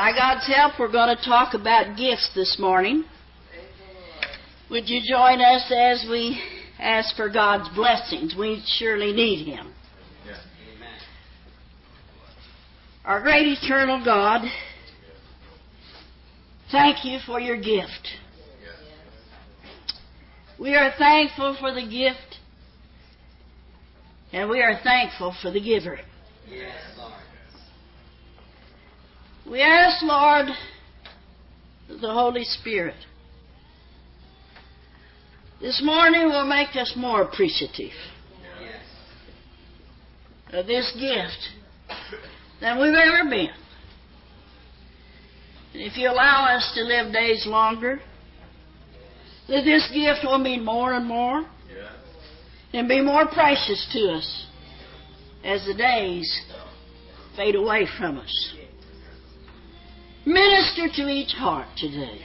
By God's help, we're going to talk about gifts this morning. Would you join us as we ask for God's blessings? We surely need Him. Yes. Our great eternal God, thank you for your gift. We are thankful for the gift, and we are thankful for the giver. Yes, Lord. We ask, Lord, the Holy Spirit this morning will make us more appreciative of this gift than we've ever been. And if you allow us to live days longer, that this gift will mean more and more and be more precious to us as the days fade away from us. Minister to each heart today.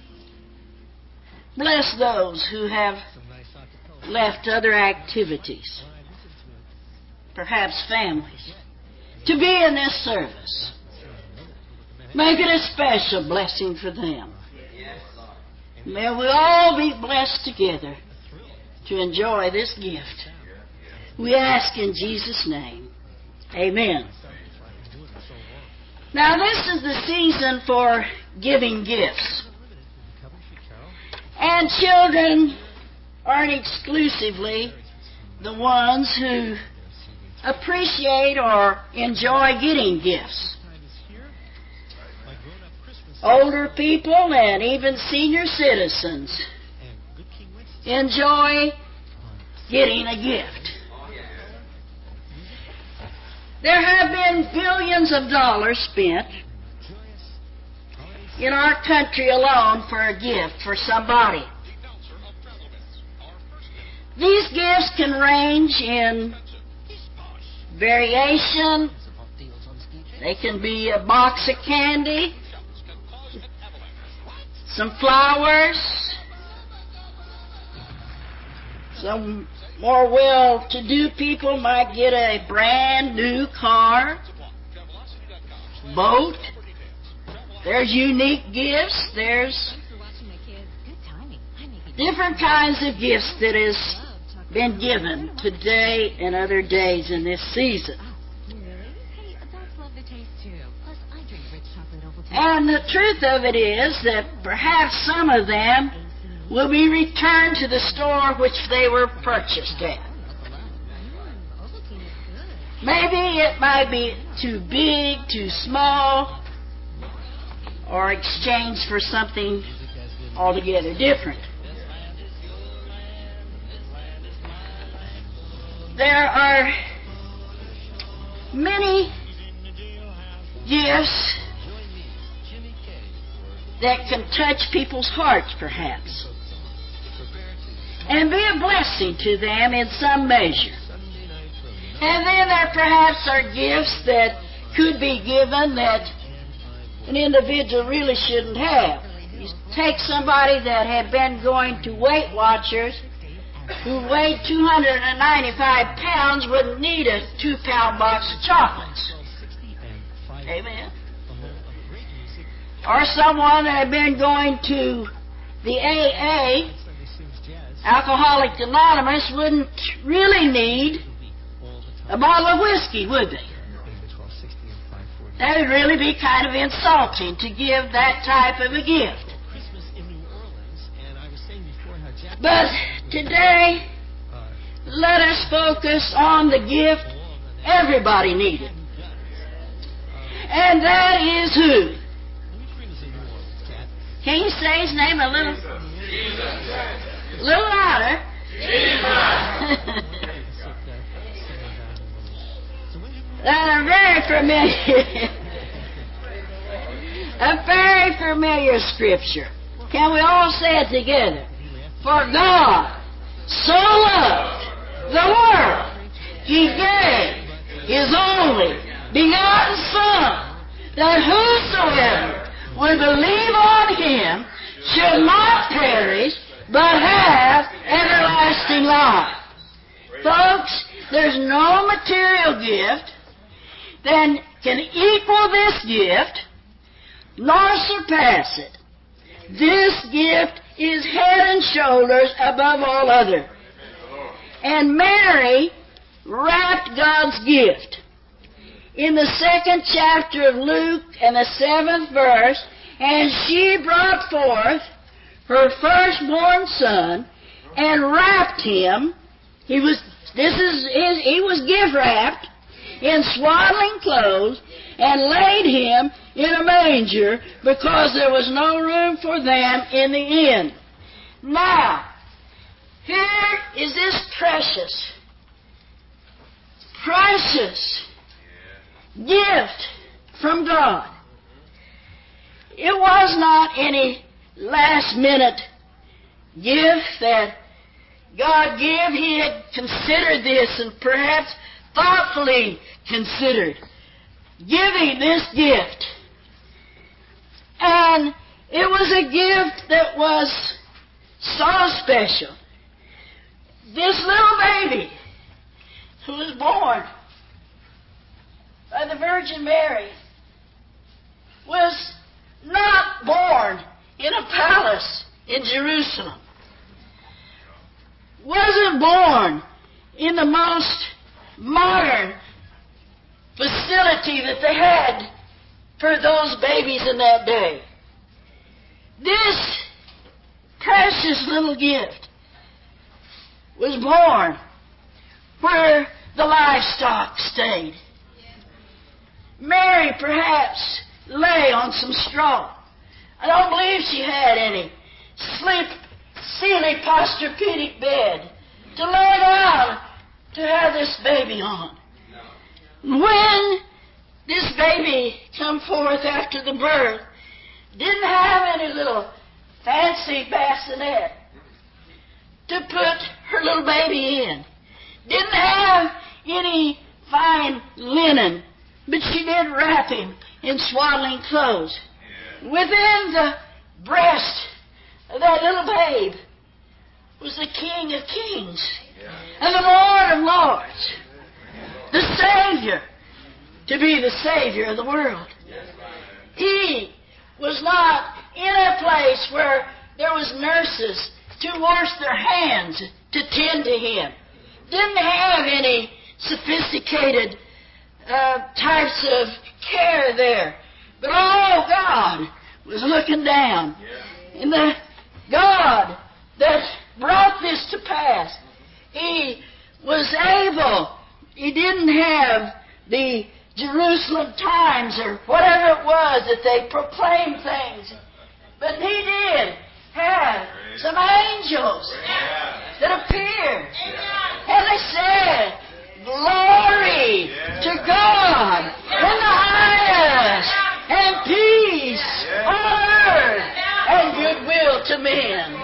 Bless those who have left other activities, perhaps families, to be in this service. Make it a special blessing for them. May we all be blessed together to enjoy this gift. We ask in Jesus' name. Amen. Now, this is the season for giving gifts. And children aren't exclusively the ones who appreciate or enjoy getting gifts. Older people and even senior citizens enjoy getting a gift. There have been billions of dollars spent in our country alone for a gift for somebody. These gifts can range in variation. They can be a box of candy, some flowers, some more well-to-do people might get a brand new car, boat. There's unique gifts. There's different kinds of gifts that has been given today and other days in this season. And the truth of it is that perhaps some of them will be returned to the store which they were purchased at. Maybe it might be too big, too small, or exchanged for something altogether different. There are many gifts that can touch people's hearts, perhaps, and be a blessing to them in some measure. And then there perhaps are gifts that could be given that an individual really shouldn't have. You take somebody that had been going to Weight Watchers who weighed 295 pounds wouldn't need a 2-pound box of chocolates. Amen. Or someone that had been going to the AA, Alcoholics Anonymous, wouldn't really need a bottle of whiskey, would they? That would really be kind of insulting to give that type of a gift. But today, let us focus on the gift everybody needed. And that is who? Can you say his name a little louder? That a very familiar scripture. Can we all say it together? For God so loved the world, He gave His only begotten Son, that whosoever would believe on Him should not perish, but have everlasting life. Folks, there's no material gift that can equal this gift nor surpass it. This gift is head and shoulders above all other. And Mary wrapped God's gift. In the 2nd chapter of Luke and the 7th verse, and she brought forth her firstborn son and wrapped him. He was gift wrapped in swaddling clothes and laid him in a manger because there was no room for them in the inn. Now, here is this precious gift from God. It was not any last-minute gift that God gave. He had considered this and perhaps thoughtfully considered giving this gift. And it was a gift that was so special. This little baby who was born by the Virgin Mary was not born in a palace in Jerusalem. Wasn't born in the most modern facility that they had for those babies in that day. This precious little gift was born where the livestock stayed. Mary perhaps lay on some straw. I don't believe she had any sealy posturpedic bed to lay down to have this baby on. When this baby come forth after the birth, didn't have any little fancy bassinet to put her little baby in. Didn't have any fine linen, but she did wrap him in swaddling clothes. Within the breast of that little babe was the King of Kings and the Lord of Lords, the Savior, to be the Savior of the world. He was not in a place where there was nurses to wash their hands to tend to him. Didn't have any sophisticated types of care there. But God was looking down. And the God that brought this to pass, He was able. He didn't have the Jerusalem Times or whatever it was that they proclaimed things. But He did have some angels that appeared. And they said, "Glory to God in the highest, and peace on earth, and goodwill to men."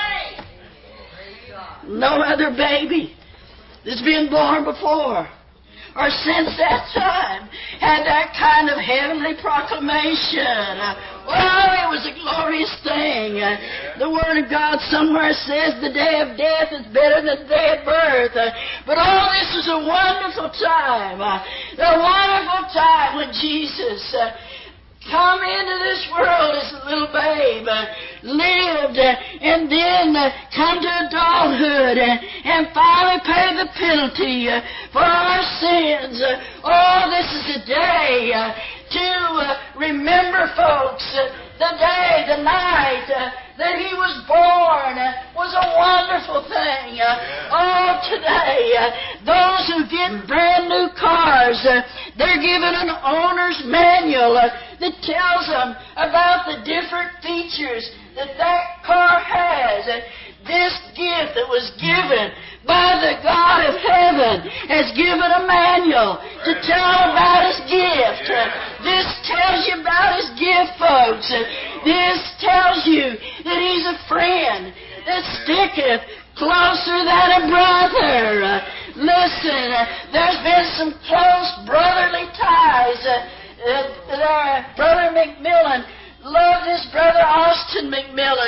No other baby that's been born before or since that time had that kind of heavenly proclamation. It was a glorious thing. The Word of God somewhere says the day of death is better than the day of birth. But this was a wonderful time. A wonderful time when Jesus come into this world as a little babe, lived, and then come to adulthood, and finally pay the penalty for our sins. This is a day to remember, folks. The day, the night that He was born was a wonderful thing. Today, those who get brand new cars, they're given an owner's manual that tells them about the different features that car has. This gift that was given by the God of heaven has given a manual to tell about His gift. This tells you about His gift, folks. This tells you that He's a friend that sticketh closer than a brother. Listen, there's been some close brotherly ties. Brother McMillan loved his brother Austin McMillan,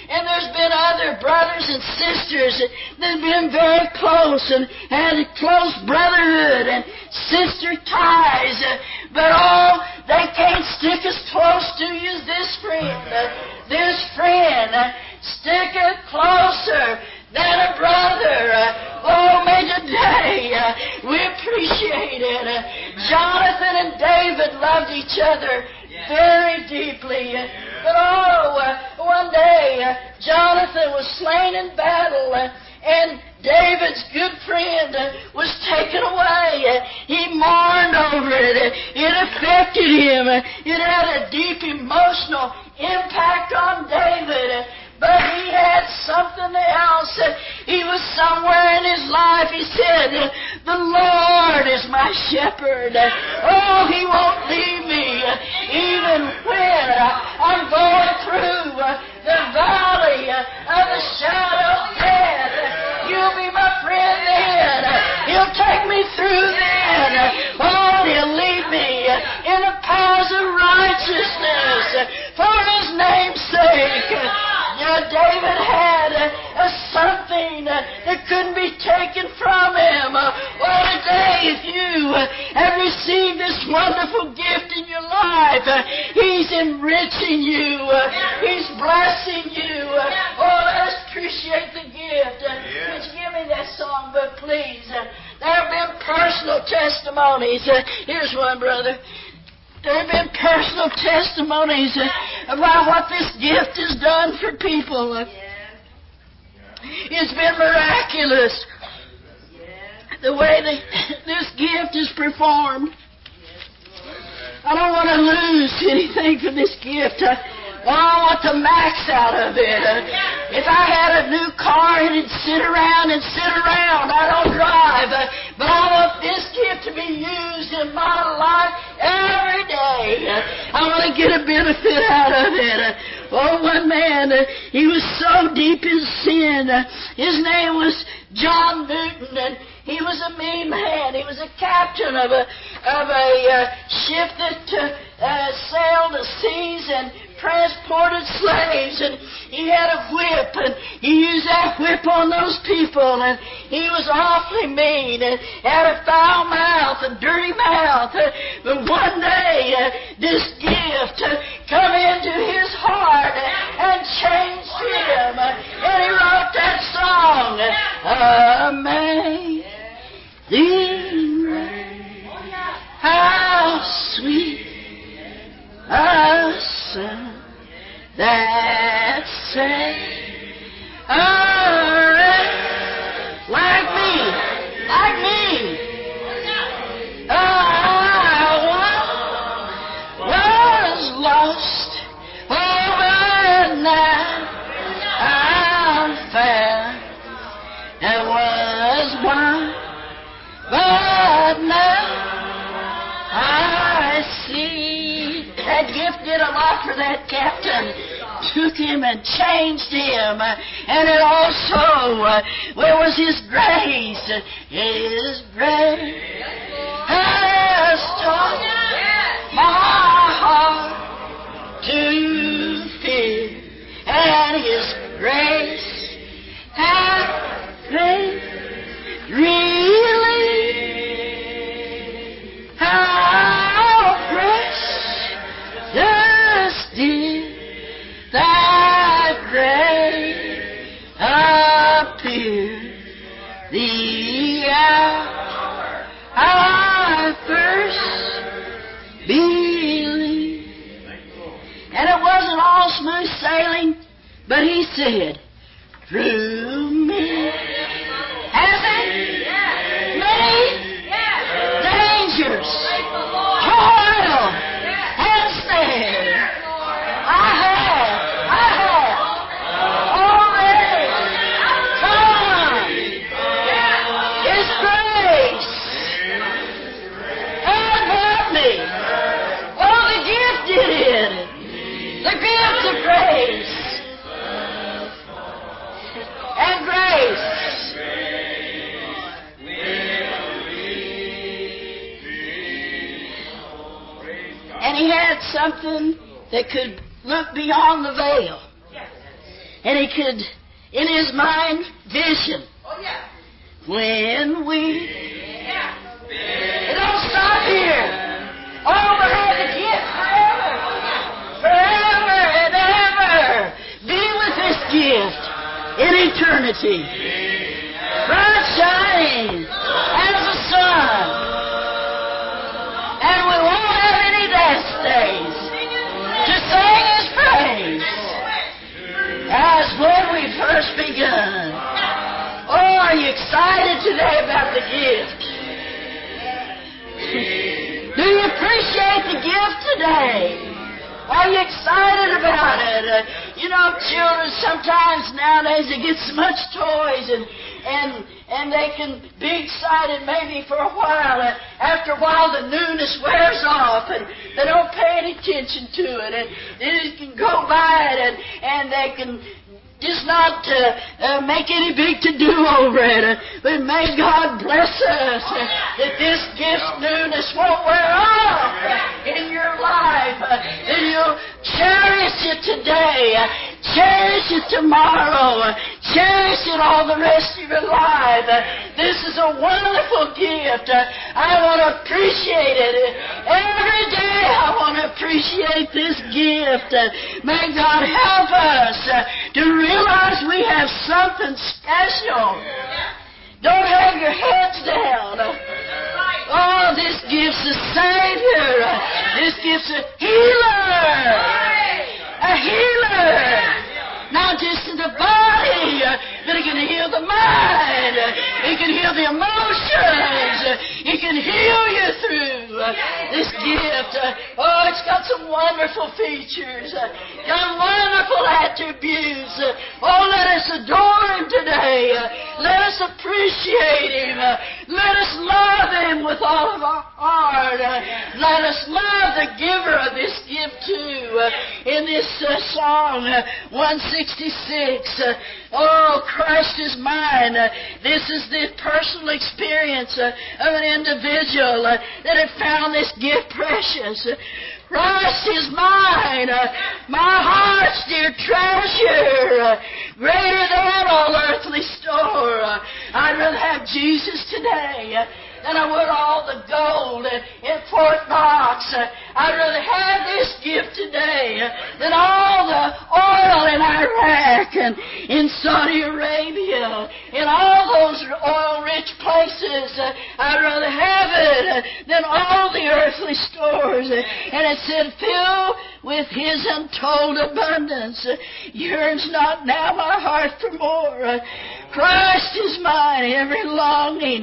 And there's been other brothers and sisters that have been very close and had a close brotherhood and sister ties. But they can't stick as close to you as this friend. This friend sticketh closer than a brother. May today we appreciate it. Jonathan and David loved each other very deeply. But one day Jonathan was slain in battle, and David's good friend was taken away. He mourned over it. It affected him. It had a deep emotional impact on David. But he had something else. He was somewhere in his life. He said, the Lord is my shepherd. He won't leave me. Even when I'm going through the valley of the shadow of death, you'll be my friend then. He'll take me through then. He'll lead me in the paths of righteousness for His name's sake. David had something that couldn't be taken from him. Today, if you have received this wonderful gift in your life, He's enriching you. He's blessing you. Let us appreciate the gift. Would you give me that songbook, please? There have been personal testimonies. Here's one, brother. There have been personal testimonies about what this gift has done for people. It's been miraculous the way this gift is performed. I don't want to lose anything from this gift. I want the max out of it. If I had a new car, it'd sit around. I don't drive. But I want this gift to be used in my life every day. I want to get a benefit out of it. One man, he was so deep in sin. His name was John Newton, and he was a mean man. He was a captain of a ship that sailed the seas and transported slaves, and he had a whip, and he used that whip on those people, and he was awfully mean and had a foul mouth, a dirty mouth. But one day, this gift come into his heart and changed him, and he wrote that song, Amazing Grace, how sweet a sound that saved a wretch like me. I was lost, but now I'm found. I was blind, but now I see. That gift did a lot for that captain. Took him and changed him. And it also, where was His grace? His grace has taught my heart to fear. And His grace has made really how precious did Thy grace appear the hour I first believed. And it wasn't all smooth sailing, but He said, through me. Has it? Many dangers, toil, and snare. I have already come. His grace has helped me. The gift did it. The gift of grace. And grace. And He had something that could look beyond the veil. And he could, in his mind, vision. When we... It don't stop here. Oh, but have the gift forever. Forever and ever. Be with this gift in eternity. Bright shining as the sun. And we won't have any death days to sing His praise as when we first begun. Oh, are you excited today about the gift? Do you appreciate the gift today? Are you excited about it? Children sometimes nowadays they get so much toys and they can be excited maybe for a while. After a while the newness wears off and they don't pay any attention to it. And it can go by it and they can just not make any big to-do over it. But may God bless us that this gift's newness won't wear off in your life. That you'll cherish it today. Cherish it tomorrow. Cherish it all the rest of your life. This is a wonderful gift. I want to appreciate it. Every day I want to appreciate this gift. May God help us to realize we have something special. Don't hang your heads down. Oh, this gift's a Savior. This gift's a healer. A healer. Not just in the body, but it can heal the mind. It can heal the emotions. It can heal you through this gift. Oh, it's got some wonderful features. Got wonderful attributes. Oh, let us adore Him today. Let us appreciate Him. Let us love Him with all of our heart. Let us love the giver of this gift too. In this song, 166, oh, Christ is mine. This is the personal experience of an individual that had found this gift precious. Christ is mine, my heart's dear treasure, greater than all earthly store. I'd rather have Jesus today than I would all the gold in Fort Knox. I'd rather have this gift today than all the oil in Iraq and in Saudi Arabia, in all those oil-rich places. I'd rather have it than all the earthly stores. And it said, fill with His untold abundance. Yearns not now my heart for more. Christ is mine, every longing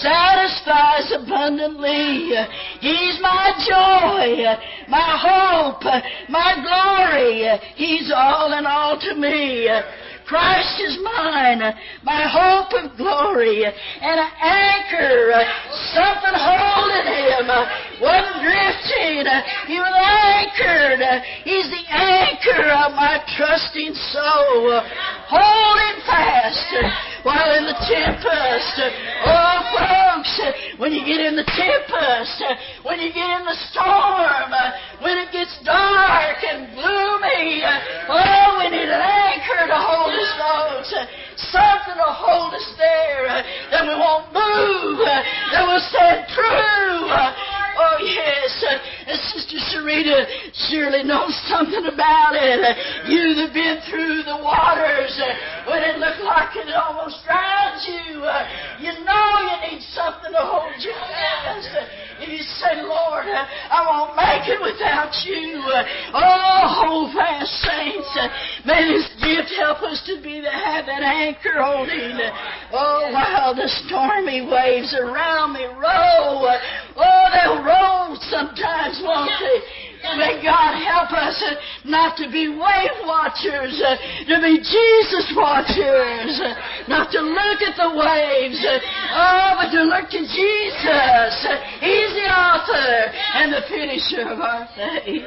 satisfies abundantly. He's my joy, my hope, my glory. He's all in all to me. Christ is mine, my hope of glory, and an anchor, something holding Him, wasn't drifting, He was anchored. He's the anchor of my trusting soul, holding fast while in the tempest. Oh, folks, when you get in the tempest, when you get in the storm, when it gets dark and gloomy, oh, we need an anchor to hold us, folks. Something to hold us there, that we won't move, that we'll stand true. Oh, yes. Sister Sarita surely knows something about it. You that have been through the waters when it looked like it almost drowned you. You know you need something to hold you fast. If you say, Lord, I won't make it without you. Oh, hold fast, saints. May this gift help us to have that anchor holding. Oh, while the stormy waves around me roll. Oh, they'll roll sometimes, won't they? May God help us not to be wave watchers, to be Jesus watchers, not to look at the waves, but to look to Jesus. He's the author and the finisher of our faith.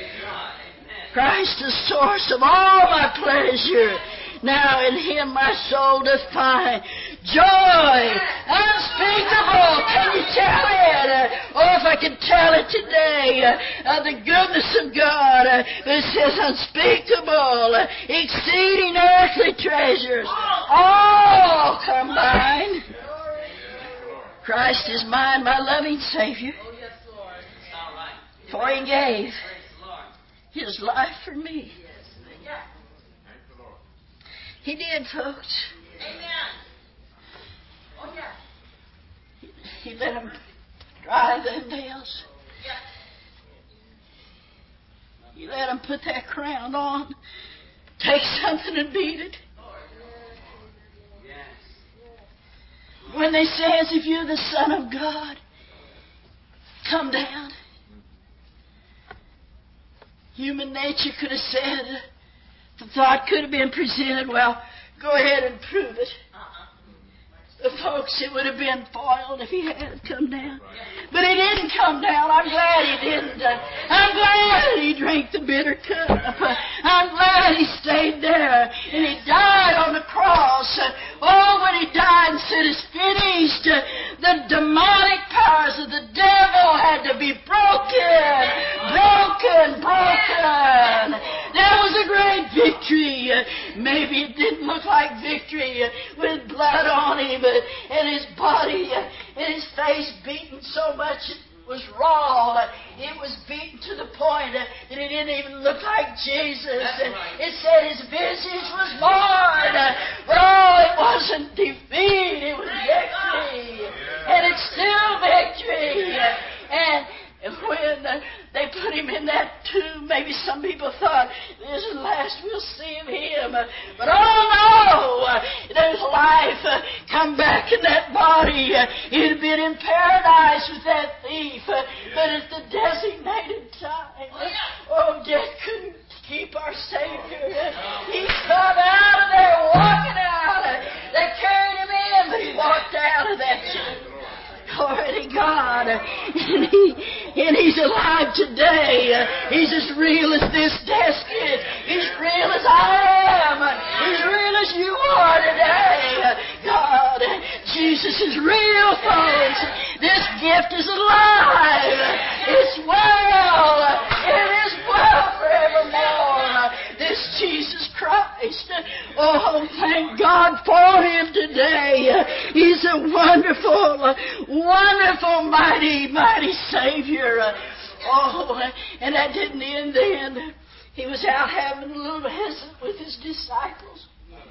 Christ, the source of all my pleasure. Now in Him my soul doth find Joy unspeakable. Can you tell it? If I could tell it today, the goodness of God. It says unspeakable, exceeding earthly treasures. All combined. Christ is mine, my loving Savior. For He gave His life for me. He did, folks. He let them dry their nails. He let them put that crown on. Take something and beat it. When they says, if you're the Son of God, come down. Human nature could have said, the thought could have been presented, well, go ahead and prove it. The folks, it would have been foiled if He had come down. But He didn't come down. I'm glad He didn't. I'm glad He drank the bitter cup. I'm glad He stayed there. And He died on the cross. When He died and said, it's finished, the demonic powers of the devil had to be broken. That was a great victory. Maybe it didn't look like victory with blood on Him and His body and His face beaten so much it was raw. It was beaten to the point that it didn't even look like Jesus. And it said His visage was marred. But it wasn't defeat. It was victory. And it's still victory. And when they put Him in that tomb, maybe some people thought, this is the last we'll see of Him. But no! There's life come back in that body. He'd have been in paradise with that thief. But at the designated time, death couldn't keep our Savior. He come out of there, walking out. They carried Him in, but He walked out of that tomb. Glory to God. And He's alive today. He's as real as this desk is. He's real as I am. He's real as you are today. God, Jesus is real, folks. This gift is alive. It's well. It is well forevermore. This Jesus Christ. Oh, thank God for Him today. He's a wonderful, wonderful, mighty, mighty Savior. And that didn't end then. He was out having a little visit with His disciples.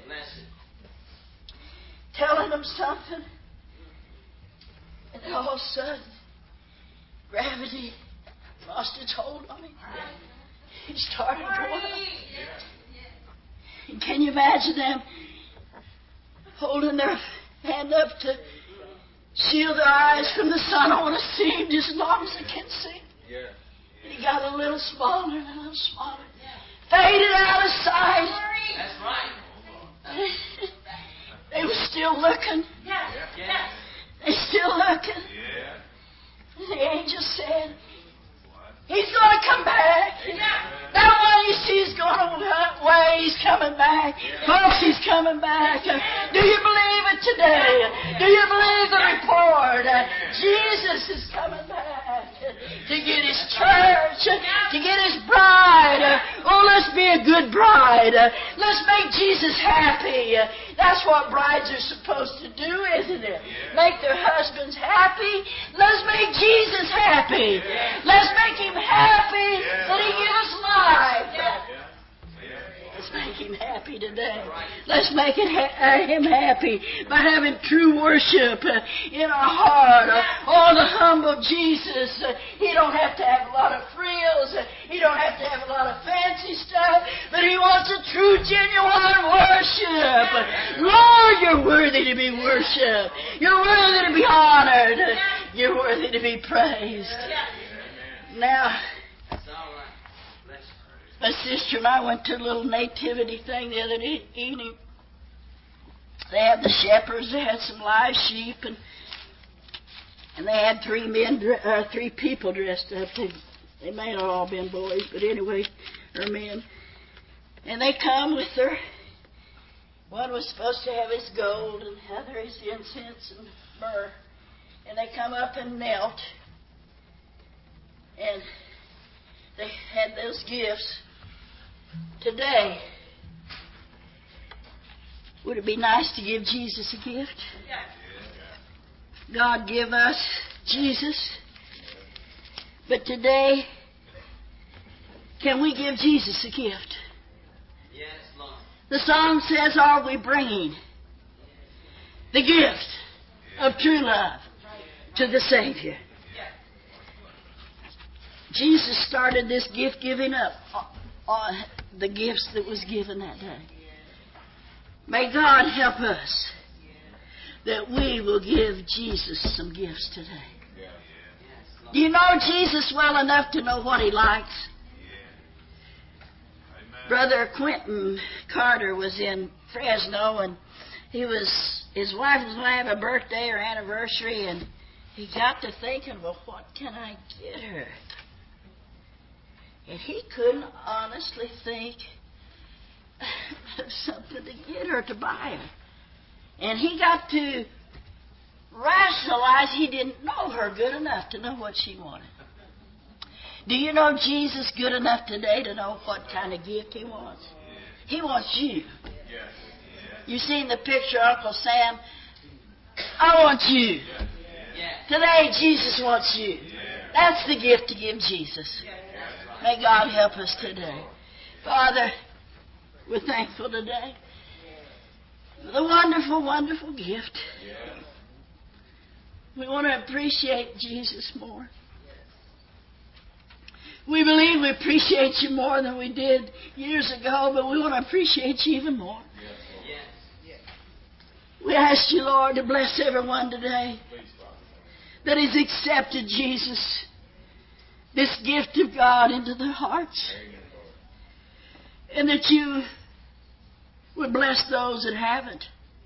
Telling them something. And then all of a sudden, gravity lost its hold on Him. He started going up. And can you imagine them holding their hand up to shield their eyes from the sun? I want to see Him just as long as I can see Him. And He got a little smaller and a little smaller. Faded out of sight. That's right. They were still looking. They still looking. And the angel said, He's going to come back. That one you see is going away. He's coming back. Folks, He's coming back. Do you believe it today? Do you believe the report? Jesus is coming back to get His church, to get His bride. Let's be a good bride. Let's make Jesus happy. That's what brides are supposed to do, isn't it? Make their husbands happy. Let's make Jesus happy. Let's make Him happy that He gives us life. Let's make Him happy today. Let's make Him happy by having true worship in our heart. The humble Jesus. He don't have to have a lot of frills. He don't have to have a lot of fancy stuff. But He wants a true, genuine worship. Lord, You're worthy to be worshipped. You're worthy to be honored. You're worthy to be praised. Now, my sister and I went to a little nativity thing the other evening. They had the shepherds. They had some live sheep, and they had three people dressed up. They may not all been boys, but anyway, they're men. And they come with their One was supposed to have his gold, and the other his incense and myrrh. And they come up and knelt, and they had those gifts. Today, would it be nice to give Jesus a gift? God give us Jesus. But today, can we give Jesus a gift? Yes, Lord. The song says, are we bringing the gift of true love to the Savior? Jesus started this gift giving up on the gifts that was given that day. May God help us that we will give Jesus some gifts today. Do you know Jesus well enough to know what He likes? Brother Quentin Carter was in Fresno, and his wife was going to have a birthday or anniversary, and he got to thinking, well, what can I get her? And he couldn't honestly think of something to get her, to buy her. And he got to rationalize he didn't know her good enough to know what she wanted. Do you know Jesus good enough today to know what kind of gift He wants? He wants you. You seen the picture of Uncle Sam? I want you. Today Jesus wants you. That's the gift to give Jesus. May God help us today. Father, we're thankful today for the wonderful, wonderful gift. We want to appreciate Jesus more. We believe we appreciate You more than we did years ago, but we want to appreciate You even more. We ask You, Lord, to bless everyone today that has accepted Jesus, this gift of God, into their hearts. And that You would bless those that haven't.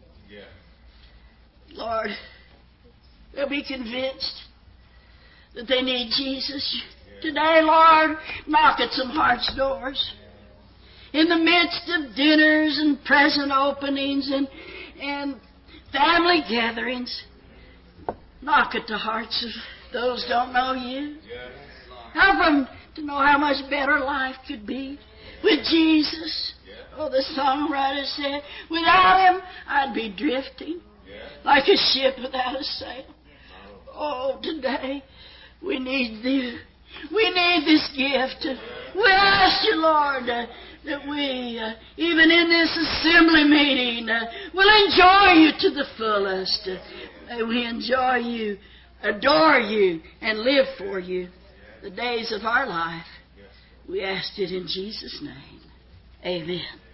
Lord, they'll be convinced that they need Jesus. Today, Lord, knock at some hearts' doors. In the midst of dinners and present openings and family gatherings, knock at the hearts of those who don't know You. Help them to know how much better life could be with Jesus. Oh, the songwriter said, without Him, I'd be drifting like a ship without a sail. Oh, today, we need Thee. We need this gift. We ask You, Lord, that we, even in this assembly meeting, will enjoy You to the fullest. May we enjoy You, adore You, and live for You the days of our life. We ask it in Jesus' name. Amen.